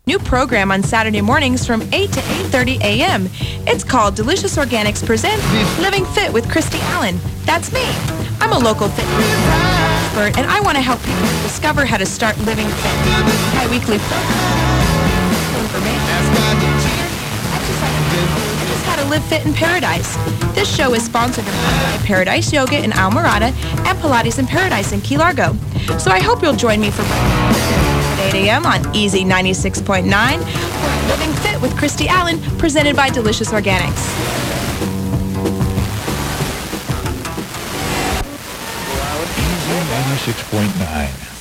new program on Saturday mornings from 8 to 8:30 a.m. It's called Delicious Organics Present Living Fit with Christy Allen. That's me. I'm a local fitness expert, and I want to help people discover how to start living fit. My weekly Exercise How to Live Fit in Paradise. This show is sponsored by Paradise Yoga in Almirada and Pilates in Paradise in Key Largo. So I hope you'll join me for 8 a.m. on Easy 96.9 for Living Fit with Christy Allen, presented by Delicious Organics. 96.9.